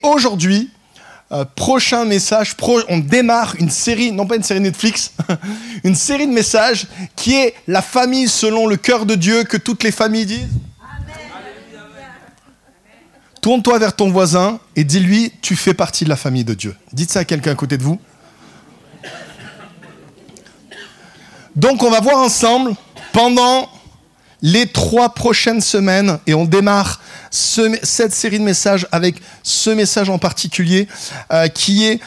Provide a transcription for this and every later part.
Aujourd'hui, prochain message, on démarre une série, non pas une série Netflix, une série de messages qui est la famille selon le cœur de Dieu, que toutes les familles disent. Amen. Tourne-toi vers ton voisin et dis-lui, tu fais partie de la famille de Dieu. Dites ça à quelqu'un à côté de vous. Donc on va voir ensemble pendant les 3 prochaines semaines, et on démarre cette série de messages avec ce message en particulier qui est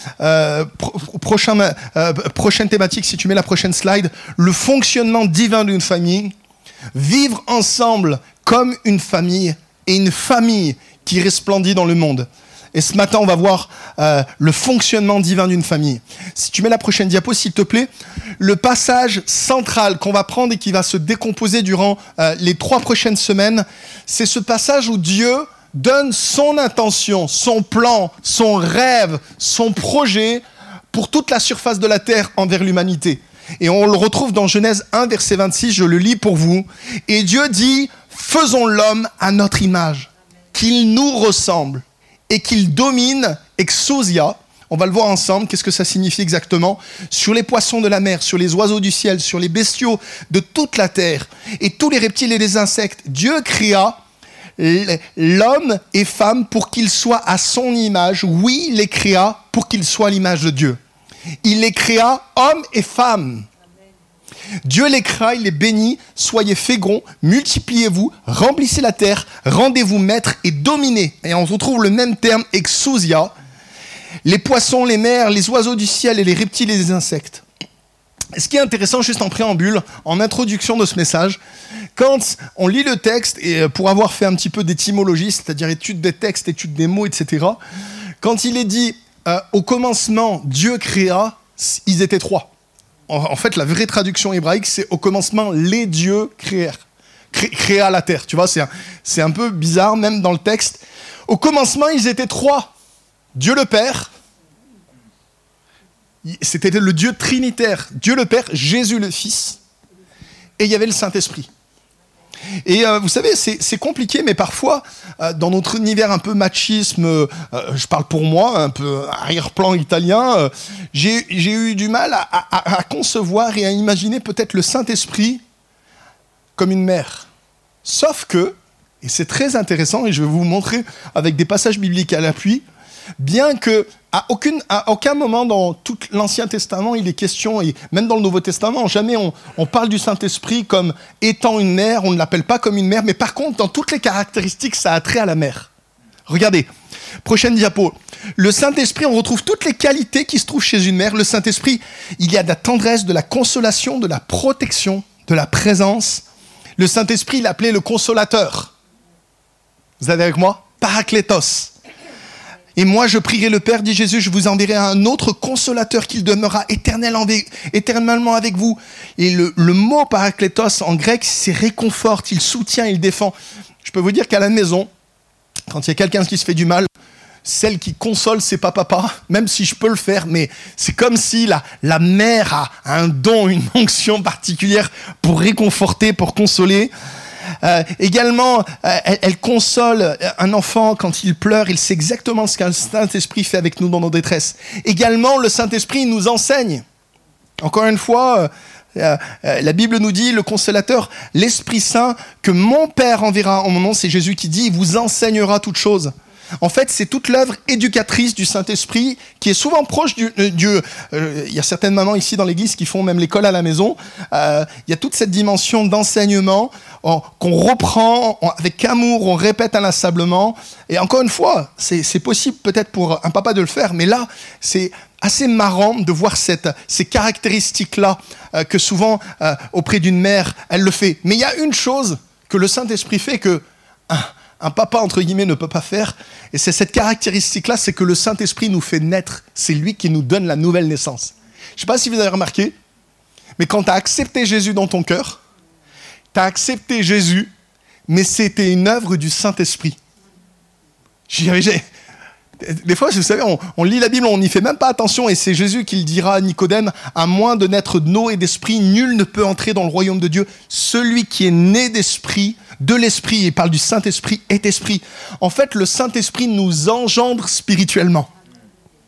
prochaine thématique, si tu mets la prochaine slide, le fonctionnement divin d'une famille, vivre ensemble comme une famille et une famille qui resplendit dans le monde. Et ce matin, on va voir le fonctionnement divin d'une famille. Si tu mets la prochaine diapo, s'il te plaît, le passage central qu'on va prendre et qui va se décomposer durant les 3 prochaines semaines, c'est ce passage où Dieu donne son intention, son plan, son rêve, son projet pour toute la surface de la terre envers l'humanité. Et on le retrouve dans Genèse 1, verset 26, je le lis pour vous. Et Dieu dit, faisons l'homme à notre image, qu'il nous ressemble et qu'il domine, exousia, on va le voir ensemble, qu'est-ce que ça signifie exactement, sur les poissons de la mer, sur les oiseaux du ciel, sur les bestiaux de toute la terre, et tous les reptiles et les insectes. Dieu créa l'homme et femme pour qu'ils soient à son image. Oui, il les créa pour qu'ils soient à l'image de Dieu. Il les créa hommes et femmes. Dieu les créa, il les bénit, soyez féconds, multipliez-vous, remplissez la terre, rendez-vous maîtres et dominez. Et on retrouve le même terme, exousia, les poissons, les mers, les oiseaux du ciel et les reptiles et les insectes. Ce qui est intéressant, juste en préambule, en introduction de ce message, quand on lit le texte, et pour avoir fait un petit peu d'étymologie, c'est-à-dire étude des textes, étude des mots, etc., quand il est dit au commencement, Dieu créa, ils étaient 3. En fait, la vraie traduction hébraïque, c'est au commencement, les dieux créa la terre. Tu vois, c'est un peu bizarre, même dans le texte. Au commencement, ils étaient 3. Dieu le Père, c'était le Dieu trinitaire. Dieu le Père, Jésus le Fils, et il y avait le Saint-Esprit. Et vous savez, c'est compliqué, mais parfois, dans notre univers un peu machisme, je parle pour moi, un peu arrière-plan italien, j'ai eu du mal à concevoir et à imaginer peut-être le Saint-Esprit comme une mère. Sauf que, et c'est très intéressant, et je vais vous montrer avec des passages bibliques à l'appui, bien que à aucun moment dans tout l'Ancien Testament, il est question, et même dans le Nouveau Testament, jamais on parle du Saint-Esprit comme étant une mère, on ne l'appelle pas comme une mère, mais par contre, dans toutes les caractéristiques, ça a trait à la mère. Regardez, prochaine diapo. Le Saint-Esprit, on retrouve toutes les qualités qui se trouvent chez une mère. Le Saint-Esprit, il y a de la tendresse, de la consolation, de la protection, de la présence. Le Saint-Esprit, il appelait le consolateur. Vous avez avec moi ? Paraklétos. Et moi, je prierai le Père, dit Jésus, je vous enverrai un autre consolateur qui demeurera éternellement avec vous. Et le mot paraklétos en grec, c'est réconforte, il soutient, il défend. Je peux vous dire qu'à la maison, quand il y a quelqu'un qui se fait du mal, celle qui console, c'est pas papa, même si je peux le faire, mais c'est comme si la mère a un don, une onction particulière pour réconforter, pour consoler. Également, elle console un enfant quand il pleure, il sait exactement ce qu'un Saint-Esprit fait avec nous dans nos détresses. Également, le Saint-Esprit nous enseigne. Encore une fois, la Bible nous dit, le consolateur, l'Esprit Saint, que mon Père enverra en mon nom, c'est Jésus qui dit, il vous enseignera toutes choses. En fait, c'est toute l'œuvre éducatrice du Saint-Esprit qui est souvent proche du il y a certaines mamans ici dans l'église qui font même l'école à la maison. Il y a toute cette dimension d'enseignement qu'on reprend avec amour, on répète inlassablement. Et encore une fois, c'est possible peut-être pour un papa de le faire, mais là, c'est assez marrant de voir ces caractéristiques-là que souvent, auprès d'une mère, elle le fait. Mais il y a une chose que le Saint-Esprit fait que un papa, entre guillemets, ne peut pas faire. Et c'est cette caractéristique-là, c'est que le Saint-Esprit nous fait naître. C'est lui qui nous donne la nouvelle naissance. Je ne sais pas si vous avez remarqué, mais quand tu as accepté Jésus dans ton cœur, tu as accepté Jésus, mais c'était une œuvre du Saint-Esprit. Des fois, vous savez, on lit la Bible, on n'y fait même pas attention, et c'est Jésus qui le dira à Nicodème, à moins de naître d'eau et d'esprit, nul ne peut entrer dans le royaume de Dieu. Celui qui est né d'esprit de l'Esprit, il parle du Saint-Esprit est esprit. En fait, le Saint-Esprit nous engendre spirituellement. D'accord ?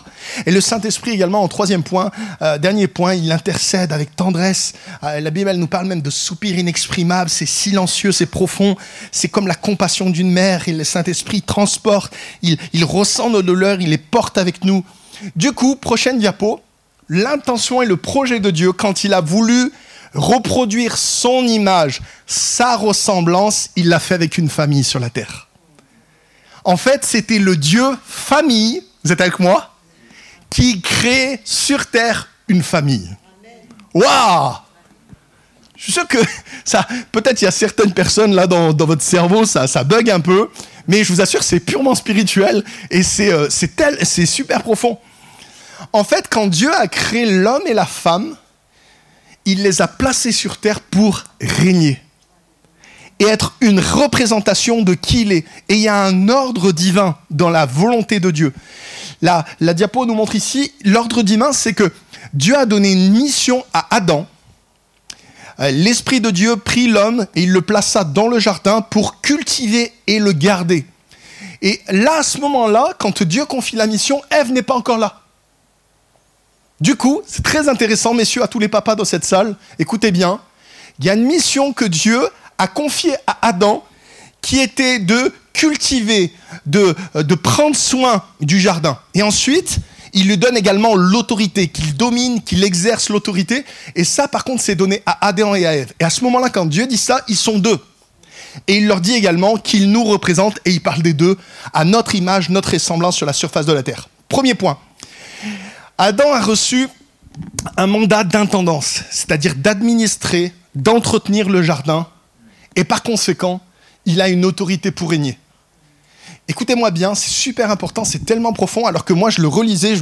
Et le Saint-Esprit également, en troisième point, dernier point, il intercède avec tendresse. La Bible, elle nous parle même de soupirs inexprimables, c'est silencieux, c'est profond, c'est comme la compassion d'une mère. Et le Saint-Esprit transporte, il ressent nos douleurs, il les porte avec nous. Du coup, prochaine diapo, l'intention et le projet de Dieu, quand il a voulu reproduire son image, sa ressemblance, il l'a fait avec une famille sur la terre. En fait, c'était le Dieu famille, vous êtes avec moi, qui crée sur terre une famille. Waouh! Je suis sûr que ça, peut-être il y a certaines personnes là dans votre cerveau, ça bug un peu, mais je vous assure, c'est purement spirituel et c'est super profond. En fait, quand Dieu a créé l'homme et la femme, il les a placés sur terre pour régner et être une représentation de qui il est. Et il y a un ordre divin dans la volonté de Dieu. La diapo nous montre ici, l'ordre divin, c'est que Dieu a donné une mission à Adam. L'Esprit de Dieu prit l'homme et il le plaça dans le jardin pour cultiver et le garder. Et là, à ce moment-là, quand Dieu confie la mission, Ève n'est pas encore là. Du coup, c'est très intéressant, messieurs, à tous les papas dans cette salle, écoutez bien, il y a une mission que Dieu a confiée à Adam qui était de cultiver, de prendre soin du jardin. Et ensuite, il lui donne également l'autorité, qu'il domine, qu'il exerce l'autorité. Et ça, par contre, c'est donné à Adam et à Ève. Et à ce moment-là, quand Dieu dit ça, ils sont deux. Et il leur dit également qu'il nous représente, et il parle des deux, à notre image, notre ressemblance sur la surface de la terre. Premier point. Adam a reçu un mandat d'intendance, c'est-à-dire d'administrer, d'entretenir le jardin, et par conséquent, il a une autorité pour régner. Écoutez-moi bien, c'est super important, c'est tellement profond, alors que moi je le relisais,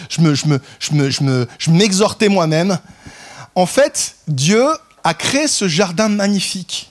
je m'exhortais moi-même. En fait, Dieu a créé ce jardin magnifique.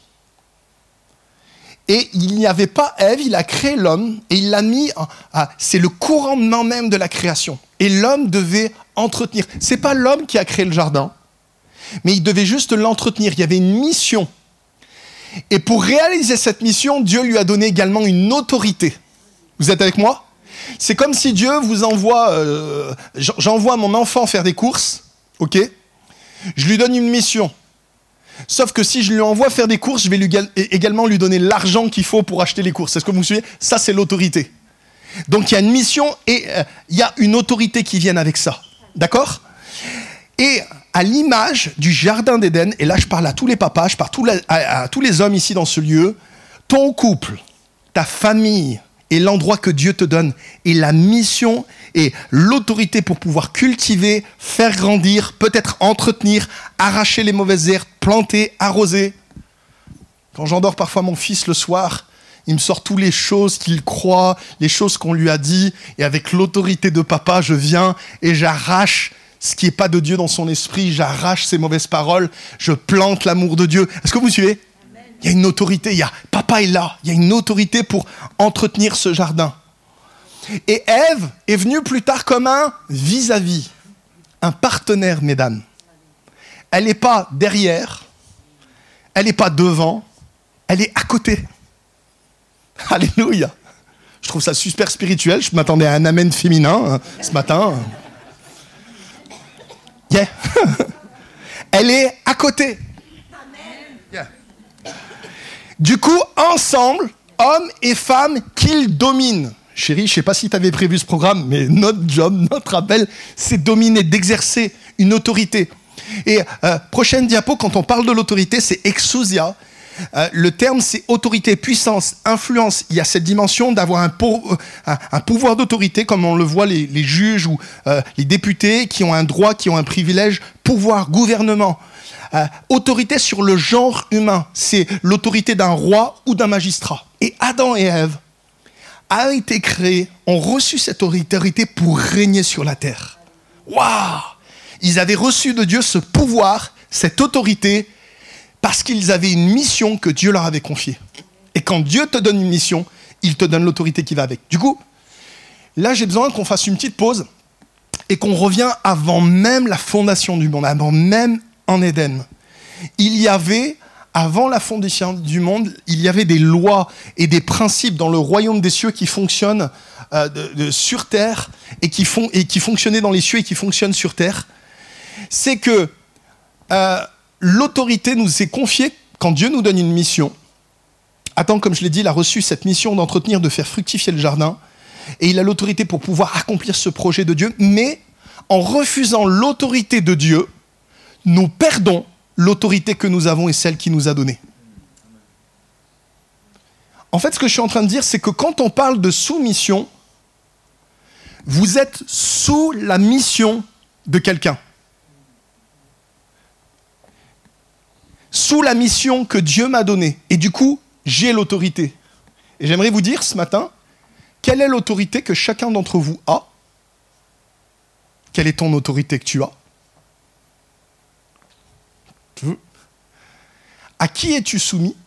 Et il n'y avait pas Ève, il a créé l'homme et il l'a mis, c'est le couronnement même de la création. Et l'homme devait entretenir. C'est pas l'homme qui a créé le jardin, mais il devait juste l'entretenir. Il y avait une mission. Et pour réaliser cette mission, Dieu lui a donné également une autorité. Vous êtes avec moi ? C'est comme si Dieu vous envoie, j'envoie mon enfant faire des courses, ok ? Je lui donne une mission. Sauf que si je lui envoie faire des courses, je vais également lui donner l'argent qu'il faut pour acheter les courses. Est-ce que vous me suivez ? Ça, c'est l'autorité. Donc, il y a une mission et il y a une autorité qui vient avec ça. D'accord ? Et à l'image du jardin d'Éden, et là, je parle à tous les papas, je parle à tous les hommes ici dans ce lieu, ton couple, ta famille et l'endroit que Dieu te donne, et la mission et l'autorité pour pouvoir cultiver, faire grandir, peut-être entretenir, arracher les mauvaises herbes, planter, arroser. Quand j'endors parfois mon fils le soir, il me sort toutes les choses qu'il croit, les choses qu'on lui a dit, et avec l'autorité de papa, je viens et j'arrache ce qui n'est pas de Dieu dans son esprit, j'arrache ses mauvaises paroles, je plante l'amour de Dieu. Est-ce que vous suivez ? Il y a une autorité, papa est là, il y a une autorité pour entretenir ce jardin. Et Ève est venue plus tard comme un vis-à-vis, un partenaire, mesdames. Elle n'est pas derrière, elle n'est pas devant, elle est à côté. Alléluia. Je trouve ça super spirituel, je m'attendais à un amen féminin ce matin. Yeah. Elle est à côté. Yeah. Du coup, ensemble, hommes et femmes, qu'ils dominent. Chérie, je ne sais pas si tu avais prévu ce programme, mais notre job, notre appel, c'est dominer, d'exercer une autorité. Et prochaine diapo, quand on parle de l'autorité, c'est exousia. Le terme, c'est autorité, puissance, influence. Il y a cette dimension d'avoir un pouvoir d'autorité, comme on le voit les juges ou les députés qui ont un droit, qui ont un privilège, pouvoir, gouvernement. Autorité sur le genre humain, c'est l'autorité d'un roi ou d'un magistrat. Et Adam et Ève ont été créés, ont reçu cette autorité pour régner sur la terre. Waouh! Ils avaient reçu de Dieu ce pouvoir, cette autorité, parce qu'ils avaient une mission que Dieu leur avait confiée. Et quand Dieu te donne une mission, il te donne l'autorité qui va avec. Du coup, là, j'ai besoin qu'on fasse une petite pause et qu'on revienne avant même la fondation du monde, avant même en Éden. Il y avait avant la fondation du monde, il y avait des lois et des principes dans le royaume des cieux qui fonctionnent sur terre et qui fonctionnaient dans les cieux et qui fonctionnent sur terre. C'est que l'autorité nous est confiée quand Dieu nous donne une mission. Adam, comme je l'ai dit, il a reçu cette mission d'entretenir, de faire fructifier le jardin. Et il a l'autorité pour pouvoir accomplir ce projet de Dieu. Mais en refusant l'autorité de Dieu, nous perdons l'autorité que nous avons et celle qu'il nous a donnée. En fait, ce que je suis en train de dire, c'est que quand on parle de soumission, vous êtes sous la mission de quelqu'un. Sous la mission que Dieu m'a donnée. Et du coup, j'ai l'autorité. Et j'aimerais vous dire ce matin, quelle est l'autorité que chacun d'entre vous a ? Quelle est ton autorité que tu as ? À qui es-tu soumise ?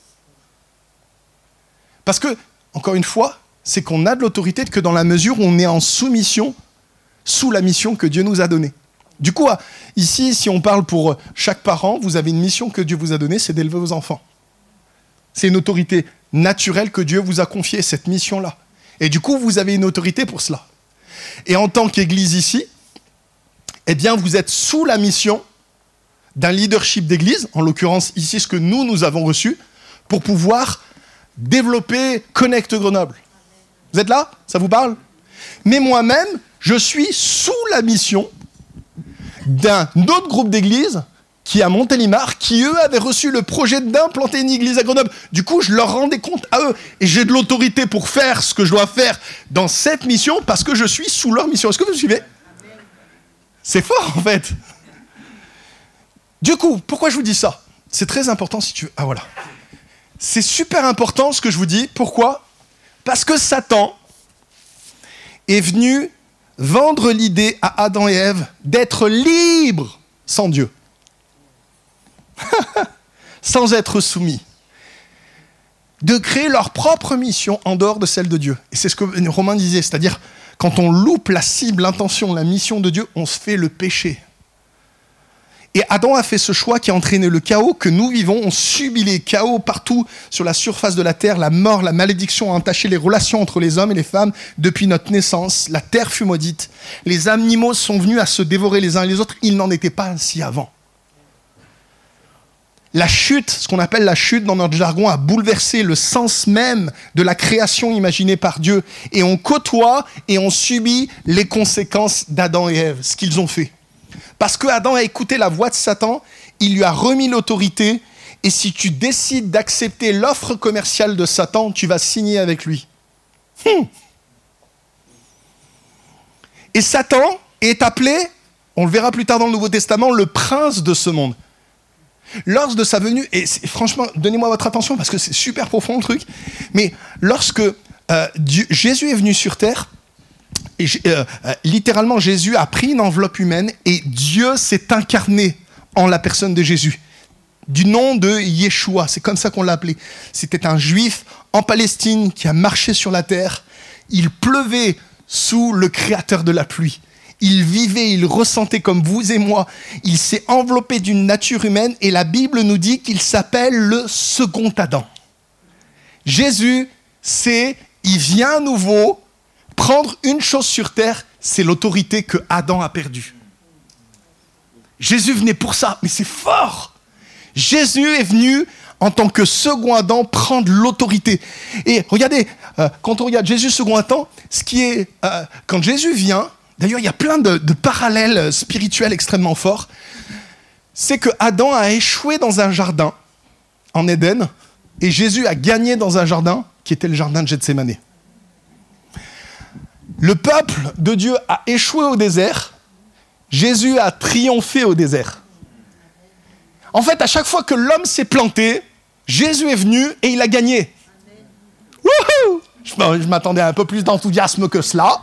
Parce que, encore une fois, c'est qu'on a de l'autorité que dans la mesure où on est en soumission sous la mission que Dieu nous a donnée. Du coup, ici, si on parle pour chaque parent, vous avez une mission que Dieu vous a donnée, c'est d'élever vos enfants. C'est une autorité naturelle que Dieu vous a confiée, cette mission-là. Et du coup, vous avez une autorité pour cela. Et en tant qu'Église ici, eh bien, vous êtes sous la mission d'un leadership d'Église, en l'occurrence ici ce que nous avons reçu, pour pouvoir développer Connect Grenoble. Vous êtes là ? Ça vous parle ? Mais moi-même, je suis sous la mission d'un autre groupe d'églises qui est à Montélimar, qui eux avaient reçu le projet d'implanter une église à Grenoble. Du coup, je leur rendais compte à eux. Et j'ai de l'autorité pour faire ce que je dois faire dans cette mission parce que je suis sous leur mission. Est-ce que vous me suivez ? C'est fort, en fait. Du coup, pourquoi je vous dis ça ? C'est très important si tu veux... Ah, voilà. C'est super important ce que je vous dis. Pourquoi ? Parce que Satan est venu vendre l'idée à Adam et Ève d'être libres sans Dieu. Sans être soumis. De créer leur propre mission en dehors de celle de Dieu. Et c'est ce que Romain disait, c'est-à-dire quand on loupe la cible, l'intention, la mission de Dieu, on se fait le péché. Et Adam a fait ce choix qui a entraîné le chaos que nous vivons. On subit les chaos partout sur la surface de la terre. La mort, la malédiction a entaché les relations entre les hommes et les femmes depuis notre naissance. La terre fut maudite. Les animaux sont venus à se dévorer les uns et les autres. Il n'en était pas ainsi avant. La chute, ce qu'on appelle la chute dans notre jargon, a bouleversé le sens même de la création imaginée par Dieu. Et on côtoie et on subit les conséquences d'Adam et Ève, ce qu'ils ont fait. Parce que Adam a écouté la voix de Satan, il lui a remis l'autorité, et si tu décides d'accepter l'offre commerciale de Satan, tu vas signer avec lui. Et Satan est appelé, on le verra plus tard dans le Nouveau Testament, le prince de ce monde. Lors de sa venue, et franchement, donnez-moi votre attention parce que c'est super profond le truc, mais lorsque Jésus est venu sur terre, et littéralement Jésus a pris une enveloppe humaine et Dieu s'est incarné en la personne de Jésus. Du nom de Yeshua, c'est comme ça qu'on l'a appelé. C'était un juif en Palestine qui a marché sur la terre. Il pleuvait sous le créateur de la pluie. Il vivait, il ressentait comme vous et moi. Il s'est enveloppé d'une nature humaine et la Bible nous dit qu'il s'appelle le second Adam. Jésus, il vient à nouveau prendre une chose sur terre, c'est l'autorité que Adam a perdue. Jésus venait pour ça, mais c'est fort. Jésus est venu en tant que second Adam prendre l'autorité. Et regardez, quand on regarde Jésus second Adam, quand Jésus vient, d'ailleurs il y a plein de parallèles spirituels extrêmement forts, c'est que Adam a échoué dans un jardin en Éden et Jésus a gagné dans un jardin qui était le jardin de Gethsémane. Le peuple de Dieu a échoué au désert, Jésus a triomphé au désert. En fait, à chaque fois que l'homme s'est planté, Jésus est venu et il a gagné. Wouhou! Je m'attendais à un peu plus d'enthousiasme que cela.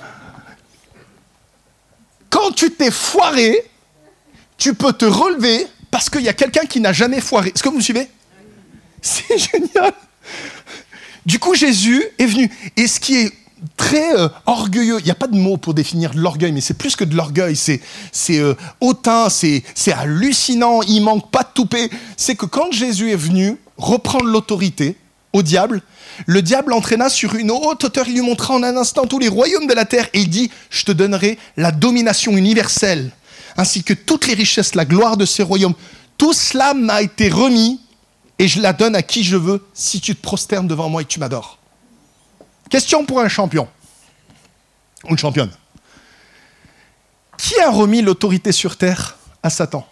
Quand tu t'es foiré, tu peux te relever parce qu'il y a quelqu'un qui n'a jamais foiré. Est-ce que vous me suivez ? C'est génial. Du coup, Jésus est venu. Et ce qui est très orgueilleux. Il n'y a pas de mot pour définir l'orgueil, mais c'est plus que de l'orgueil. C'est hautain, c'est hallucinant, il manque pas de toupet. C'est que quand Jésus est venu reprendre l'autorité au diable, le diable l'entraîna sur une haute hauteur, il lui montra en un instant tous les royaumes de la terre et il dit « Je te donnerai la domination universelle, ainsi que toutes les richesses, la gloire de ces royaumes. Tout cela m'a été remis et je la donne à qui je veux si tu te prosternes devant moi et que tu m'adores. » Question pour un champion ou une championne. Qui a remis l'autorité sur terre à Satan?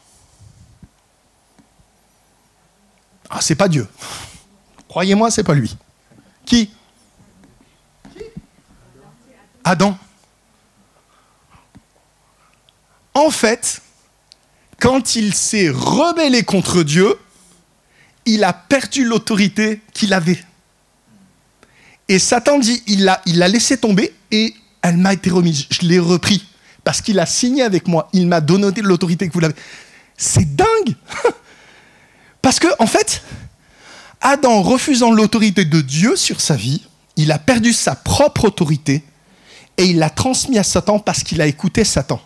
Ah, c'est pas Dieu. Croyez-moi, c'est pas lui. Qui? Adam. En fait, quand il s'est rebellé contre Dieu, il a perdu l'autorité qu'il avait. Et Satan dit, il l'a laissé tomber et elle m'a été remise. Je l'ai repris parce qu'il a signé avec moi. Il m'a donné l'autorité que vous l'avez. C'est dingue. Parce que, en fait, Adam, refusant l'autorité de Dieu sur sa vie, il a perdu sa propre autorité et il l'a transmis à Satan parce qu'il a écouté Satan.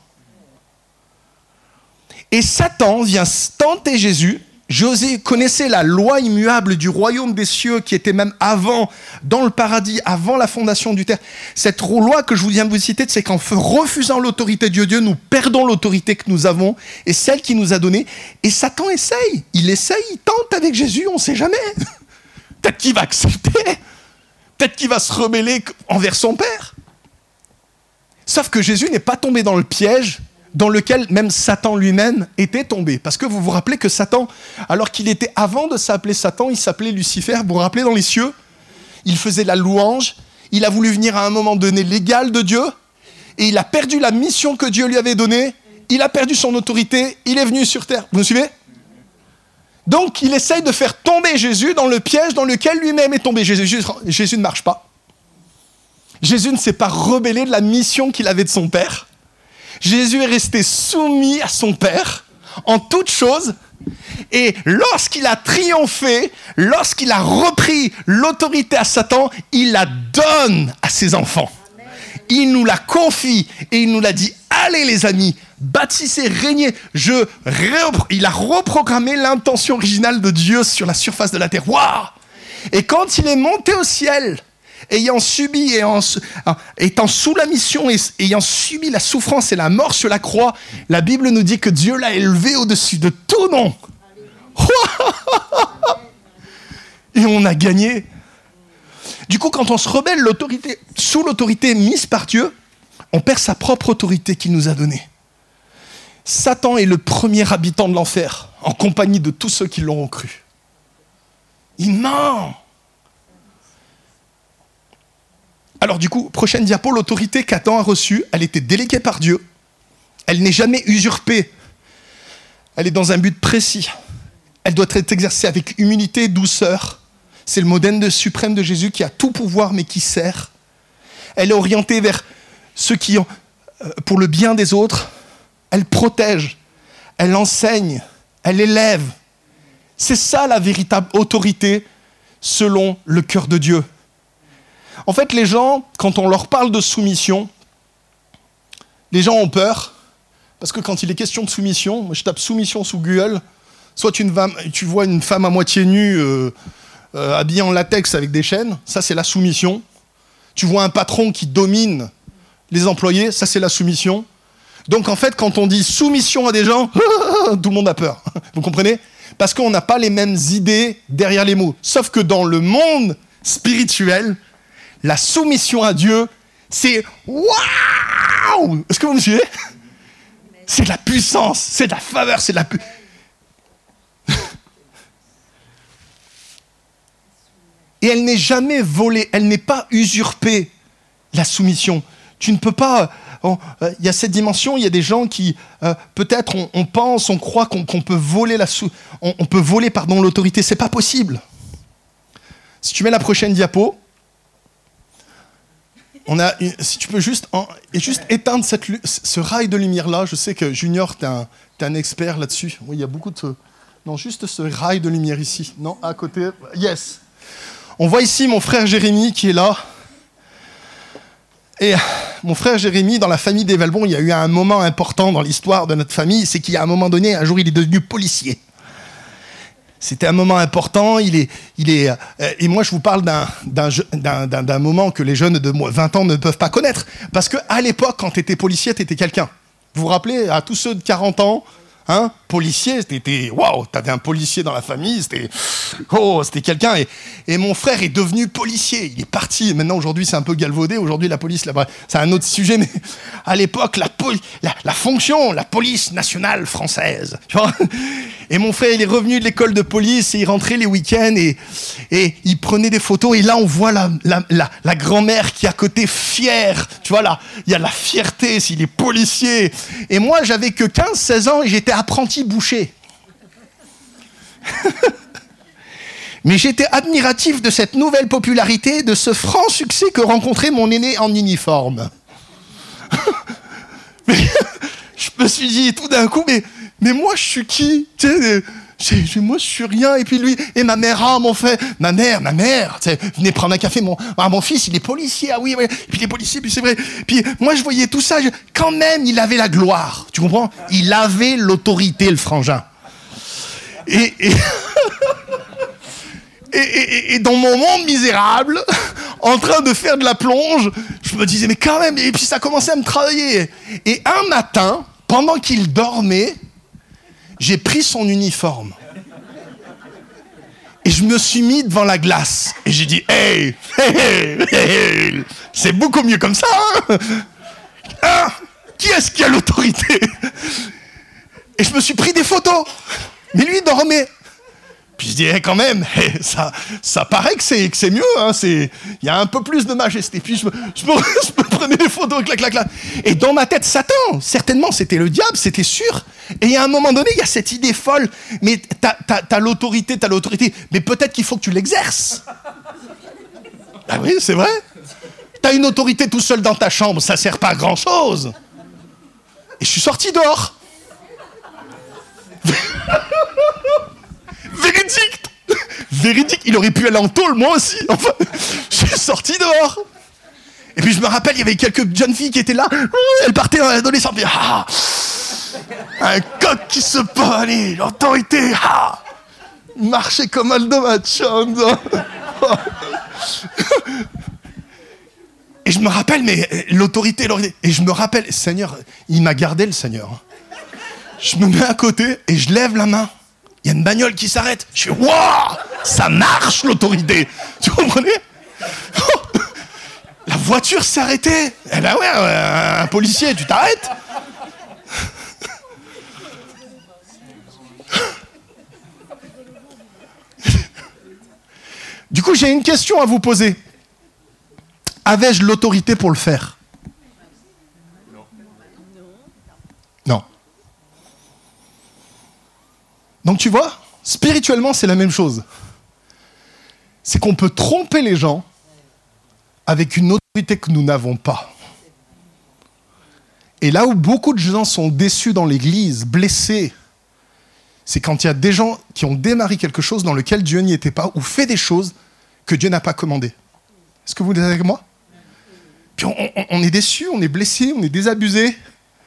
Et Satan vient tenter Jésus. José connaissait la loi immuable du royaume des cieux qui était même avant, dans le paradis, avant la fondation du terre. Cette loi que je viens de vous citer, c'est qu'en refusant l'autorité de Dieu, nous perdons l'autorité que nous avons et celle qu'il nous a donnée. Et Satan essaye, il tente avec Jésus, on ne sait jamais. Peut-être qu'il va accepter, peut-être qu'il va se rebeller envers son Père. Sauf que Jésus n'est pas tombé dans le piège dans lequel même Satan lui-même était tombé. Parce que vous vous rappelez que Satan, alors qu'il était, avant de s'appeler Satan, il s'appelait Lucifer, vous vous rappelez dans les cieux, il faisait la louange, il a voulu venir à un moment donné l'égal de Dieu, et il a perdu la mission que Dieu lui avait donnée, il a perdu son autorité, il est venu sur terre. Vous me suivez? Donc il essaye de faire tomber Jésus dans le piège dans lequel lui-même est tombé. Jésus ne marche pas. Jésus ne s'est pas rebellé de la mission qu'il avait de son Père. Jésus est resté soumis à son Père en toutes choses. Et lorsqu'il a triomphé, lorsqu'il a repris l'autorité à Satan, il la donne à ses enfants. Il nous la confie et il nous l'a dit, allez les amis, bâtissez, régnez. Il a reprogrammé l'intention originale de Dieu sur la surface de la terre. Waouh! Et quand il est monté au ciel, ayant subi, étant sous la mission, ayant subi la souffrance et la mort sur la croix, la Bible nous dit que Dieu l'a élevé au-dessus de tout nom. Et on a gagné. Du coup, quand on se rebelle sous l'autorité mise par Dieu, on perd sa propre autorité qu'il nous a donnée. Satan est le premier habitant de l'enfer, en compagnie de tous ceux qui l'auront cru. Il ment. Alors du coup, prochaine diapo, l'autorité qu'Adam a reçue, elle était déléguée par Dieu. Elle n'est jamais usurpée. Elle est dans un but précis. Elle doit être exercée avec humilité et douceur. C'est le modèle suprême de Jésus qui a tout pouvoir mais qui sert. Elle est orientée vers ceux qui ont, pour le bien des autres. Elle protège, elle enseigne, elle élève. C'est ça la véritable autorité selon le cœur de Dieu. En fait, les gens, quand on leur parle de soumission, les gens ont peur, parce que quand il est question de soumission, moi je tape soumission sous Google, soit tu vois une femme à moitié nue, habillée en latex avec des chaînes, ça c'est la soumission. Tu vois un patron qui domine les employés, ça c'est la soumission. Donc en fait, quand on dit soumission à des gens, tout le monde a peur. Vous comprenez? Parce qu'on n'a pas les mêmes idées derrière les mots. Sauf que dans le monde spirituel, la soumission à Dieu, c'est waouh! Est-ce que vous me suivez? C'est de la puissance, c'est de la faveur, c'est de la Et elle n'est jamais volée, elle n'est pas usurpée, la soumission. Tu ne peux pas... Il y a cette dimension, il y a des gens qui, peut-être, on pense, on croit qu'on peut voler on peut voler l'autorité. C'est pas possible. Si tu mets la prochaine diapo, si tu peux juste éteindre ce rail de lumière-là. Je sais que Junior, tu es un expert là-dessus. Oui, il y a beaucoup de... Non, juste ce rail de lumière ici. Non, à côté. Yes. On voit ici mon frère Jérémy qui est là. Et mon frère Jérémy, dans la famille des Valbon, il y a eu un moment important dans l'histoire de notre famille, c'est qu'à un moment donné, un jour, il est devenu policier. C'était un moment important, et moi je vous parle d'un moment que les jeunes de 20 ans ne peuvent pas connaître. Parce qu'à l'époque, quand tu étais policier, tu étais quelqu'un. Vous vous rappelez, à tous ceux de 40 ans, hein, policier, c'était waouh, t'avais un policier dans la famille, c'était quelqu'un. Et mon frère est devenu policier, il est parti. Maintenant, aujourd'hui, c'est un peu galvaudé. Aujourd'hui, la police, là-bas, c'est un autre sujet. Mais à l'époque, la fonction, la police nationale française, tu vois. Et mon frère, il est revenu de l'école de police et il rentrait les week-ends et il prenait des photos. Et là, on voit la grand-mère qui est à côté fière. Tu vois, là, il y a la fierté s'il est policier. Et moi, j'avais que 15-16 ans et j'étais apprenti boucher. Mais j'étais admiratif de cette nouvelle popularité, de ce franc succès que rencontrait mon aîné en uniforme. Mais je me suis dit tout d'un coup, mais moi, je suis qui? Moi, je suis rien. Et puis lui, et ma mère, ma mère, venez prendre un café. Mon fils, il est policier. Ah oui, ouais. Et puis il est policier, puis c'est vrai. Puis moi, je voyais tout ça. Quand même, il avait la gloire. Tu comprends? Il avait l'autorité, le frangin. Et dans mon monde misérable, en train de faire de la plonge, je me disais, mais quand même. Et puis ça commençait à me travailler. Et un matin, pendant qu'il dormait, j'ai pris son uniforme. Et je me suis mis devant la glace. Et j'ai dit, hey, c'est beaucoup mieux comme ça, hein, qui est-ce qui a l'autorité? Et je me suis pris des photos. Mais lui, il dormait. Puis je dis, quand même, ça paraît que c'est mieux, hein, il y a un peu plus de majesté. Puis je me prenais des photos, clac. Et dans ma tête, Satan, certainement, c'était le diable, c'était sûr. Et à un moment donné, il y a cette idée folle, mais t'as l'autorité, mais peut-être qu'il faut que tu l'exerces. Ah oui, c'est vrai. T'as une autorité tout seul dans ta chambre, ça sert pas à grand-chose. Et je suis sorti dehors. Véridique, il aurait pu aller en tôle, moi aussi. Enfin, je suis sorti dehors. Et puis je me rappelle, il y avait quelques jeunes filles qui étaient là. Elles partaient dans l'adolescence. Un coq qui se bat, allez, l'autorité. Il marchait comme Aldo Macho. Et je me rappelle, mais l'autorité. Et je me rappelle, Seigneur, il m'a gardé, le Seigneur. Je me mets à côté et je lève la main. Il y a une bagnole qui s'arrête. Je fais, waouh, ça marche, l'autorité. Tu comprenez? La voiture s'est arrêtée. Eh ben ouais, un policier, tu t'arrêtes? Du coup, j'ai une question à vous poser. Avais-je l'autorité pour le faire? Non. Donc tu vois, spirituellement, c'est la même chose. C'est qu'on peut tromper les gens avec une autorité que nous n'avons pas. Et là où beaucoup de gens sont déçus dans l'église, blessés, c'est quand il y a des gens qui ont démarré quelque chose dans lequel Dieu n'y était pas, ou fait des choses que Dieu n'a pas commandées. Est-ce que vous êtes avec moi? Puis on est déçus, on est blessés, on est désabusés.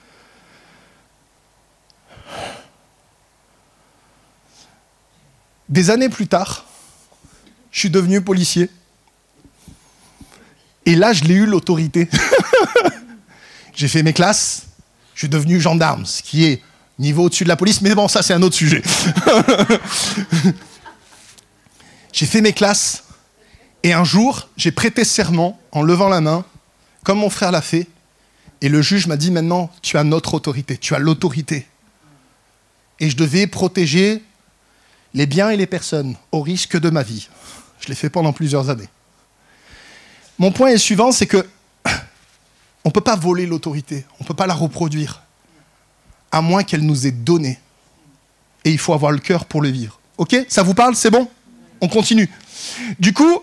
Des années plus tard, je suis devenu policier. Et là, je l'ai eu l'autorité. J'ai fait mes classes, je suis devenu gendarme, ce qui est niveau au-dessus de la police, mais bon, ça, c'est un autre sujet. J'ai fait mes classes, et un jour, j'ai prêté serment en levant la main, comme mon frère l'a fait, et le juge m'a dit, maintenant, tu as notre autorité, tu as l'autorité. Et je devais protéger les biens et les personnes, au risque de ma vie. Je l'ai fait pendant plusieurs années. Mon point est le suivant, c'est que on ne peut pas voler l'autorité, on ne peut pas la reproduire, à moins qu'elle nous ait donné. Et il faut avoir le cœur pour le vivre. Ok? Ça vous parle? C'est bon? On continue. Du coup,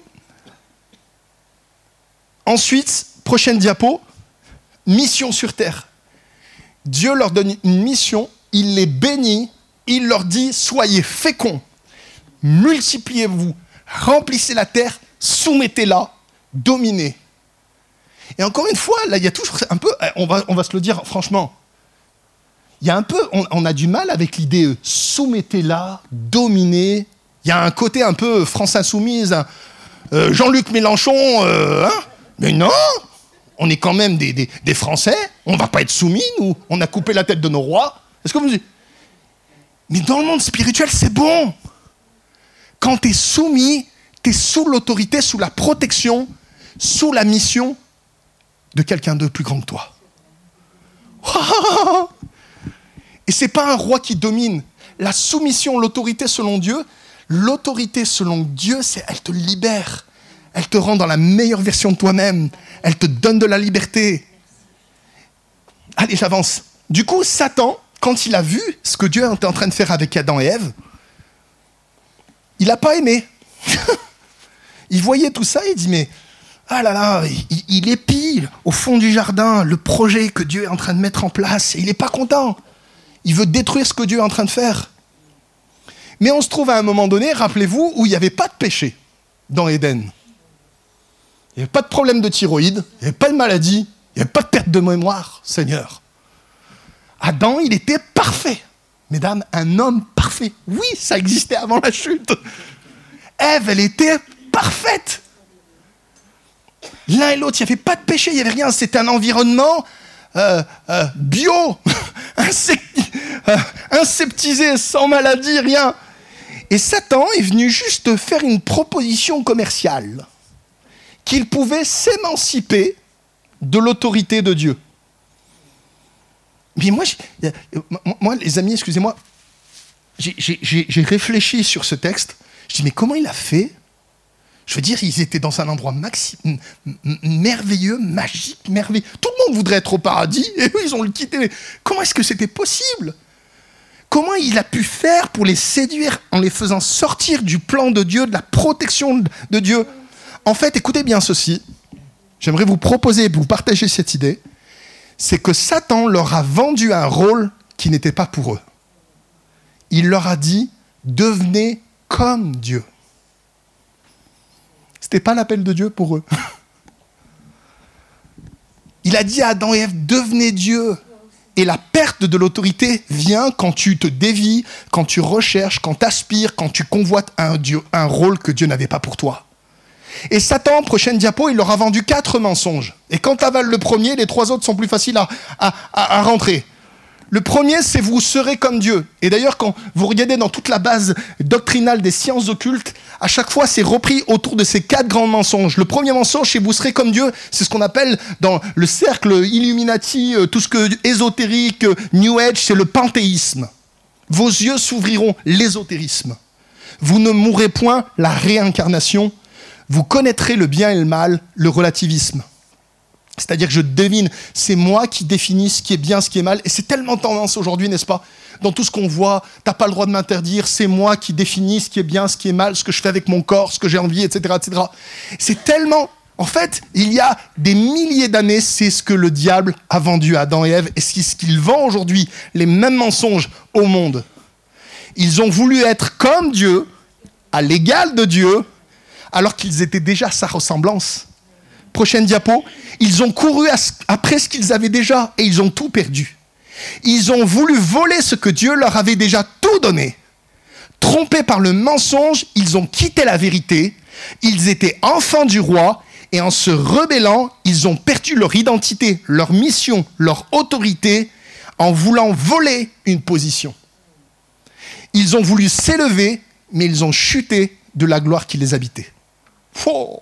ensuite, prochaine diapo, mission sur terre. Dieu leur donne une mission, il les bénit, il leur dit, soyez féconds, multipliez-vous, remplissez la terre, soumettez-la, dominez. Et encore une fois, là, il y a toujours un peu, on va se le dire franchement, il y a un peu, on a du mal avec l'idée soumettez-la, dominez. Il y a un côté un peu France Insoumise, hein. Jean-Luc Mélenchon, hein. Mais non, on est quand même des Français, on va pas être soumis, nous, on a coupé la tête de nos rois. Est-ce que vous dites? Mais dans le monde spirituel, c'est bon. Quand tu es soumis, tu es sous l'autorité, sous la protection, sous la mission de quelqu'un de plus grand que toi. Et c'est pas un roi qui domine. La soumission, l'autorité selon Dieu, c'est elle te libère. Elle te rend dans la meilleure version de toi-même. Elle te donne de la liberté. Allez, j'avance. Du coup, Satan, quand il a vu ce que Dieu était en train de faire avec Adam et Ève, il n'a pas aimé. Il voyait tout ça et il dit, mais ah là là, il épie au fond du jardin le projet que Dieu est en train de mettre en place. Et il n'est pas content. Il veut détruire ce que Dieu est en train de faire. Mais on se trouve à un moment donné, rappelez-vous, où il n'y avait pas de péché dans Éden. Il n'y avait pas de problème de thyroïde, il n'y avait pas de maladie, il n'y avait pas de perte de mémoire, Seigneur. Adam, il était parfait. Mesdames, un homme parfait. Oui, ça existait avant la chute. Ève, elle était parfaite. L'un et l'autre, il n'y avait pas de péché, il n'y avait rien. C'était un environnement bio, inseptisé, sans maladie, rien. Et Satan est venu juste faire une proposition commerciale qu'il pouvait s'émanciper de l'autorité de Dieu. Mais moi, les amis, excusez-moi, j'ai réfléchi sur ce texte. Je dis, mais comment il a fait? Je veux dire, ils étaient dans un endroit merveilleux, magique, merveilleux. Tout le monde voudrait être au paradis, et eux, ils ont le quitté. Comment est-ce que c'était possible? Comment il a pu faire pour les séduire en les faisant sortir du plan de Dieu, de la protection de Dieu? En fait, écoutez bien ceci. J'aimerais vous proposer, vous partager cette idée. C'est que Satan leur a vendu un rôle qui n'était pas pour eux. Il leur a dit, devenez comme Dieu. C'était pas l'appel de Dieu pour eux. Il a dit à Adam et Ève, devenez Dieu. Et la perte de l'autorité vient quand tu te dévies, quand tu recherches, quand tu aspires, quand tu convoites un rôle que Dieu n'avait pas pour toi. Et Satan, prochaine diapo, il leur a vendu 4 mensonges. Et quand tu avales le premier, les 3 autres sont plus faciles à rentrer. Le premier, c'est vous serez comme Dieu. Et d'ailleurs, quand vous regardez dans toute la base doctrinale des sciences occultes, à chaque fois, c'est repris autour de ces 4 grands mensonges. Le premier mensonge, c'est vous serez comme Dieu. C'est ce qu'on appelle dans le cercle Illuminati, tout ce que ésotérique, New Age, c'est le panthéisme. Vos yeux s'ouvriront, l'ésotérisme. Vous ne mourrez point, la réincarnation. Vous connaîtrez le bien et le mal, le relativisme. C'est-à-dire que je devine, c'est moi qui définis ce qui est bien, ce qui est mal. Et c'est tellement tendance aujourd'hui, n'est-ce pas? Dans tout ce qu'on voit, t'as pas le droit de m'interdire, c'est moi qui définis ce qui est bien, ce qui est mal, ce que je fais avec mon corps, ce que j'ai envie, etc., etc. C'est tellement... En fait, il y a des milliers d'années, c'est ce que le diable a vendu à Adam et Ève. Et c'est ce qu'il vend aujourd'hui, les mêmes mensonges au monde. Ils ont voulu être comme Dieu, à l'égal de Dieu, alors qu'ils étaient déjà sa ressemblance. Prochaine diapo. Ils ont couru après ce qu'ils avaient déjà et ils ont tout perdu. Ils ont voulu voler ce que Dieu leur avait déjà tout donné. Trompés par le mensonge, ils ont quitté la vérité. Ils étaient enfants du roi et en se rebellant, ils ont perdu leur identité, leur mission, leur autorité en voulant voler une position. Ils ont voulu s'élever, mais ils ont chuté de la gloire qui les habitait. Oh.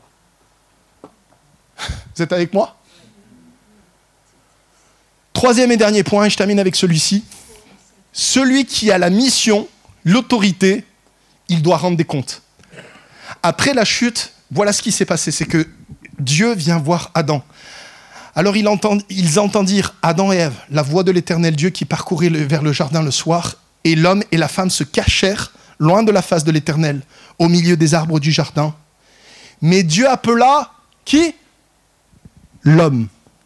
Vous êtes avec moi? Troisième et dernier point, et je termine avec celui-ci. Celui qui a la mission, l'autorité, il doit rendre des comptes. Après la chute, voilà ce qui s'est passé, c'est que Dieu vient voir Adam. Alors ils entendirent, Adam et Ève, la voix de l'Éternel Dieu qui parcourait vers le jardin le soir, et l'homme et la femme se cachèrent loin de la face de l'Éternel, au milieu des arbres du jardin. Mais Dieu appela, qui? L'homme.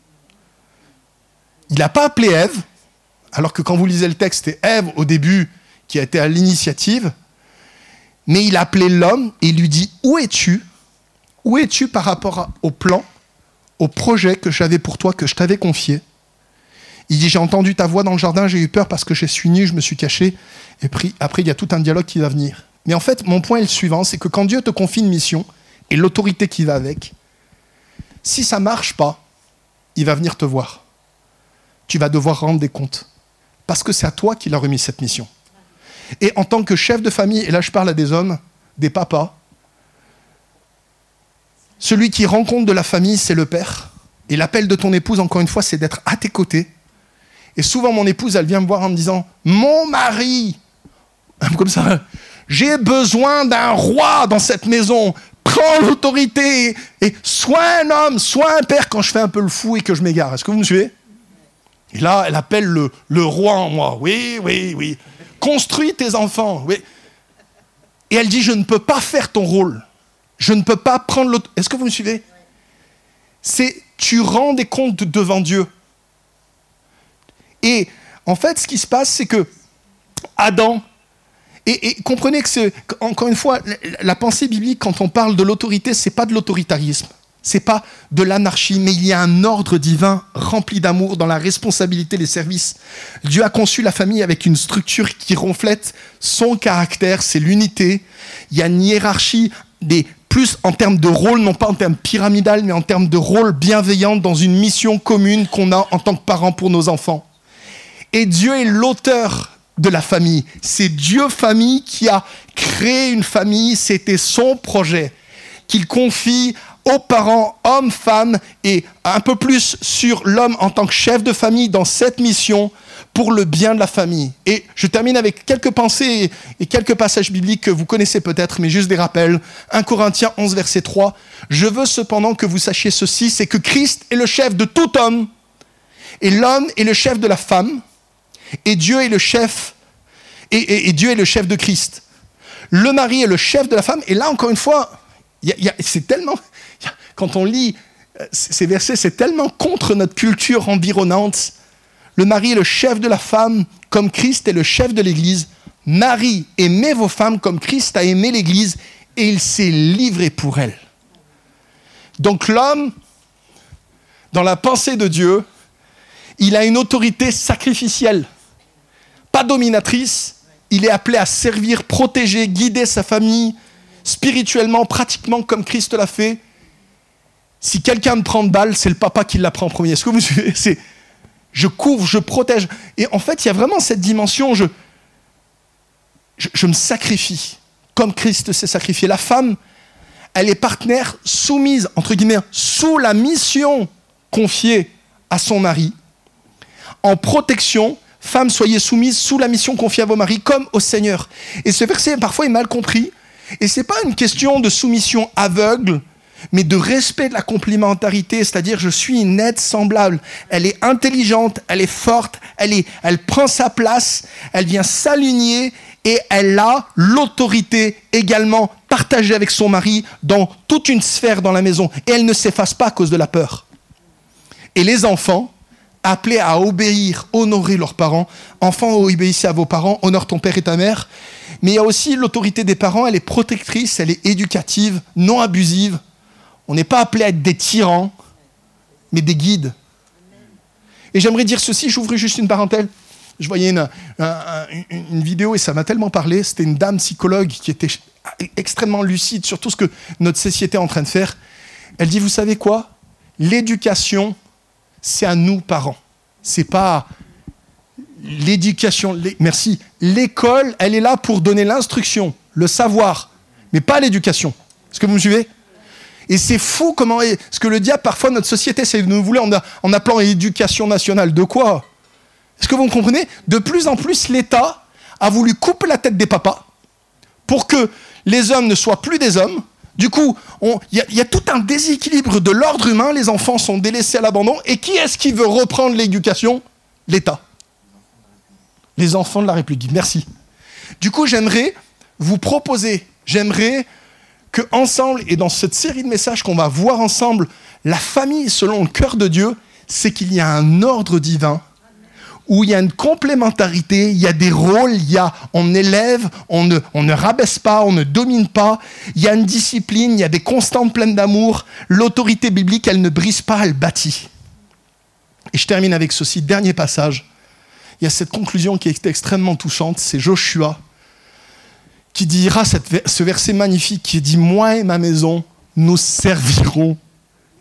Il n'a pas appelé Ève, alors que quand vous lisez le texte, c'est Ève au début qui a été à l'initiative, mais il a appelé l'homme et il lui dit, où es-tu? Où es-tu par rapport au plan? au projet que j'avais pour toi, que je t'avais confié. Il dit, j'ai entendu ta voix dans le jardin, j'ai eu peur parce que je suis nu, je me suis caché. Et puis, après, il y a tout un dialogue qui va venir. Mais en fait, mon point est le suivant, c'est que quand Dieu te confie une mission, et l'autorité qui va avec, si ça ne marche pas, il va venir te voir. Tu vas devoir rendre des comptes. Parce que c'est à toi qu'il a remis cette mission. Et en tant que chef de famille, et là je parle à des hommes, des papas, celui qui rend compte de la famille, c'est le père. Et l'appel de ton épouse, encore une fois, c'est d'être à tes côtés. Et souvent, mon épouse, elle vient me voir en me disant « Mon mari !» Comme ça, « J'ai besoin d'un roi dans cette maison. Prends l'autorité et sois un homme, sois un père » quand je fais un peu le fou et que je m'égare. Est-ce que vous me suivez ? Et là, elle appelle le roi en moi. « Oui, oui, oui. Construis tes enfants. » Oui. Et elle dit « Je ne peux pas faire ton rôle. Je ne peux pas prendre l'autorité. » Est-ce que vous me suivez ? C'est tu rends des comptes devant Dieu. Et en fait, ce qui se passe, c'est que Adam, et comprenez que c'est, encore une fois, la pensée biblique, quand on parle de l'autorité, c'est pas de l'autoritarisme, c'est pas de l'anarchie, mais il y a un ordre divin rempli d'amour dans la responsabilité des services. Dieu a conçu la famille avec une structure qui reflète son caractère, c'est l'unité. Il y a une hiérarchie plus en termes de rôle, non pas en termes pyramidal, mais en termes de rôle bienveillant dans une mission commune qu'on a en tant que parents pour nos enfants. Et Dieu est l'auteur de la famille. C'est Dieu famille qui a créé une famille, c'était son projet, qu'il confie aux parents, hommes, femmes, et un peu plus sur l'homme en tant que chef de famille dans cette mission pour le bien de la famille. Et je termine avec quelques pensées et quelques passages bibliques que vous connaissez peut-être, mais juste des rappels. 1 Corinthiens 11, verset 3. « Je veux cependant que vous sachiez ceci, c'est que Christ est le chef de tout homme, et l'homme est le chef de la femme, et Dieu est le chef, et Dieu est le chef de Christ. Le mari est le chef de la femme. » Et là, encore une fois, c'est tellement... Quand on lit ces versets, c'est tellement contre notre culture environnante. Le mari est le chef de la femme, comme Christ est le chef de l'Église. Marie, aimez vos femmes comme Christ a aimé l'Église, et il s'est livré pour elle. Donc l'homme, dans la pensée de Dieu, il a une autorité sacrificielle, pas dominatrice. Il est appelé à servir, protéger, guider sa famille, spirituellement, pratiquement comme Christ l'a fait. Si quelqu'un me prend de balle, c'est le papa qui la prend en premier. Est-ce que vous suivez ? C'est je couvre, je protège. Et en fait, il y a vraiment cette dimension, je me sacrifie, comme Christ s'est sacrifié. La femme, elle est partenaire soumise, entre guillemets, sous la mission confiée à son mari. En protection, femmes, soyez soumises sous la mission confiée à vos maris, comme au Seigneur. Et ce verset, parfois, est mal compris. Et ce n'est pas une question de soumission aveugle, mais de respect de la complémentarité, c'est-à-dire je suis une aide semblable. Elle est intelligente, elle est forte, elle prend sa place, elle vient s'aligner et elle a l'autorité également partagée avec son mari dans toute une sphère dans la maison. Et elle ne s'efface pas à cause de la peur. Et les enfants, appelés à obéir, honorer leurs parents. Enfants, obéissez à vos parents, honore ton père et ta mère. Mais il y a aussi l'autorité des parents, elle est protectrice, elle est éducative, non abusive. On n'est pas appelé à être des tyrans, mais des guides. Et j'aimerais dire ceci, j'ouvre juste une parenthèse. Je voyais une vidéo et ça m'a tellement parlé. C'était une dame psychologue qui était extrêmement lucide sur tout ce que notre société est en train de faire. Elle dit, vous savez quoi ? L'éducation, c'est à nous, parents. C'est pas l'éducation. Merci. L'école, elle est là pour donner l'instruction, le savoir, mais pas l'éducation. Est-ce que vous me suivez ? Et c'est fou comment... Ce que le diable, parfois, notre société, c'est de nous vouloir en appelant éducation nationale. De quoi ? Est-ce que vous me comprenez ? De plus en plus, l'État a voulu couper la tête des papas pour que les hommes ne soient plus des hommes. Du coup, il y a tout un déséquilibre de l'ordre humain. Les enfants sont délaissés à l'abandon. Et qui est-ce qui veut reprendre l'éducation ? L'État. Les enfants de la République. Merci. Du coup, j'aimerais vous proposer, qu'ensemble, et dans cette série de messages qu'on va voir ensemble, la famille selon le cœur de Dieu, c'est qu'il y a un ordre divin où il y a une complémentarité, il y a des rôles, on élève, on ne rabaisse pas, on ne domine pas, il y a une discipline, il y a des constantes pleines d'amour. L'autorité biblique, elle ne brise pas, elle bâtit. Et je termine avec ceci, dernier passage. Il y a cette conclusion qui est extrêmement touchante, c'est Joshua qui dira ce verset magnifique qui dit « Moi et ma maison, nous servirons l'Éternel ».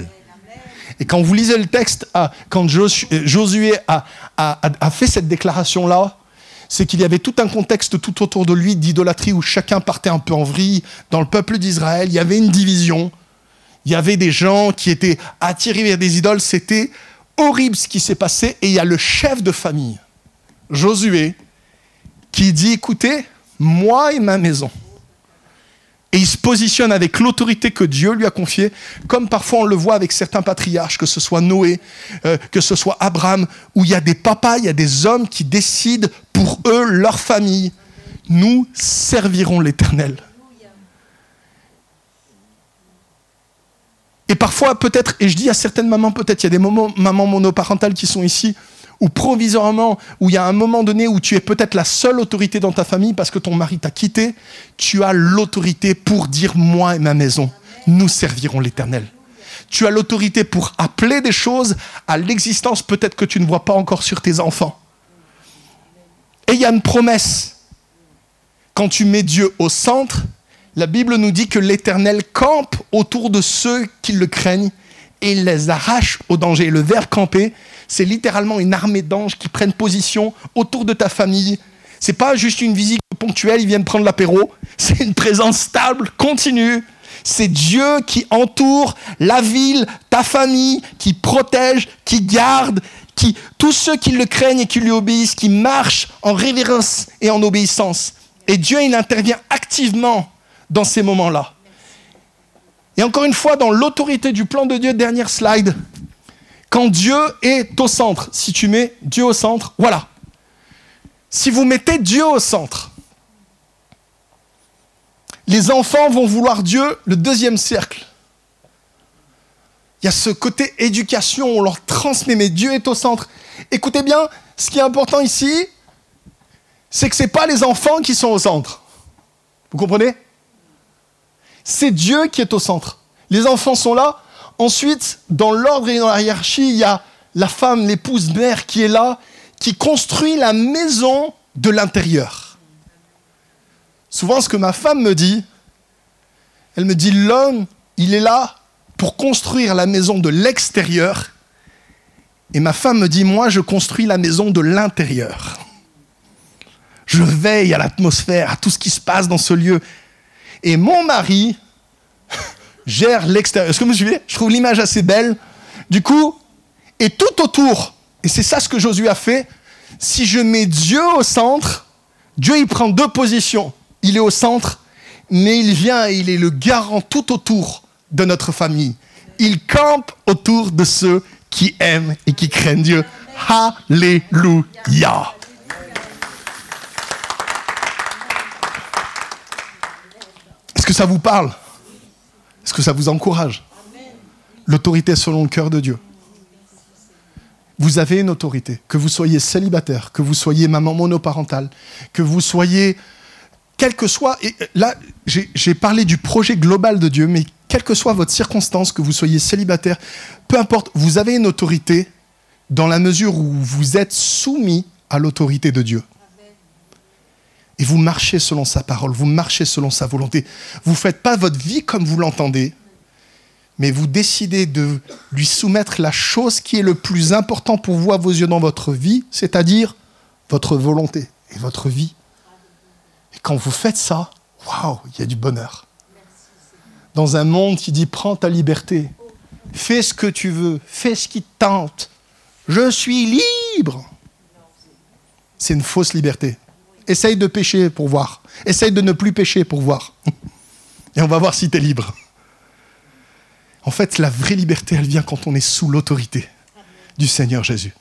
Et quand vous lisez le texte, quand Josué a fait cette déclaration-là, c'est qu'il y avait tout un contexte tout autour de lui d'idolâtrie où chacun partait un peu en vrille. Dans le peuple d'Israël, il y avait une division. Il y avait des gens qui étaient attirés vers des idoles. C'était horrible ce qui s'est passé. Et il y a le chef de famille, Josué, qui dit « Écoutez, moi et ma maison ». Et il se positionne avec l'autorité que Dieu lui a confiée, comme parfois on le voit avec certains patriarches, que ce soit Noé, que ce soit Abraham, où il y a des papas, il y a des hommes qui décident pour eux, leur famille, nous servirons l'Éternel. Et parfois, peut-être, et je dis à certaines mamans, peut-être, il y a des mamans monoparentales qui sont ici, ou provisoirement, où il y a un moment donné où tu es peut-être la seule autorité dans ta famille parce que ton mari t'a quitté, tu as l'autorité pour dire « moi et ma maison, nous servirons l'Éternel ». Tu as l'autorité pour appeler des choses à l'existence peut-être que tu ne vois pas encore sur tes enfants. Et il y a une promesse. Quand tu mets Dieu au centre, la Bible nous dit que l'Éternel campe autour de ceux qui le craignent et il les arrache au danger. Et le verbe camper, c'est littéralement une armée d'anges qui prennent position autour de ta famille. C'est pas juste une visite ponctuelle, ils viennent prendre l'apéro. C'est une présence stable, continue. C'est Dieu qui entoure la ville, ta famille, qui protège, qui garde, tous ceux qui le craignent et qui lui obéissent, qui marchent en révérence et en obéissance. Et Dieu, il intervient activement dans ces moments-là. Et encore une fois, dans l'autorité du plan de Dieu, dernière slide, quand Dieu est au centre, si tu mets Dieu au centre, voilà. Si vous mettez Dieu au centre, les enfants vont vouloir Dieu, le deuxième cercle. Il y a ce côté éducation, on leur transmet, mais Dieu est au centre. Écoutez bien, ce qui est important ici, c'est que ce n'est pas les enfants qui sont au centre. Vous comprenez ? C'est Dieu qui est au centre. Les enfants sont là. Ensuite, dans l'ordre et dans la hiérarchie, il y a la femme, l'épouse, mère qui est là, qui construit la maison de l'intérieur. Souvent, ce que ma femme me dit, elle me dit, l'homme, il est là pour construire la maison de l'extérieur. Et ma femme me dit, moi, je construis la maison de l'intérieur. Je veille à l'atmosphère, à tout ce qui se passe dans ce lieu. Et mon mari gère l'extérieur. Est-ce que vous me suivez ? Je trouve l'image assez belle. Du coup, et tout autour, et c'est ça ce que Josué a fait, si je mets Dieu au centre, Dieu il prend deux positions. Il est au centre, mais il vient et il est le garant tout autour de notre famille. Il campe autour de ceux qui aiment et qui craignent Dieu. Alléluia. Est-ce que ça vous parle ? Est-ce que ça vous encourage ? L'autorité selon le cœur de Dieu. Vous avez une autorité, que vous soyez célibataire, que vous soyez maman monoparentale, que vous soyez, quel que soit, et là j'ai parlé du projet global de Dieu, mais quelle que soit votre circonstance, que vous soyez célibataire, peu importe, vous avez une autorité dans la mesure où vous êtes soumis à l'autorité de Dieu. Et vous marchez selon sa parole, vous marchez selon sa volonté. Vous ne faites pas votre vie comme vous l'entendez, mais vous décidez de lui soumettre la chose qui est le plus important pour vous à vos yeux dans votre vie, c'est-à-dire votre volonté et votre vie. Et quand vous faites ça, waouh, il y a du bonheur. Dans un monde qui dit « prends ta liberté, fais ce que tu veux, fais ce qui te tente, je suis libre ». C'est une fausse liberté. Essaye de pécher pour voir. Essaye de ne plus pécher pour voir. Et on va voir si tu es libre. En fait, la vraie liberté, elle vient quand on est sous l'autorité du Seigneur Jésus.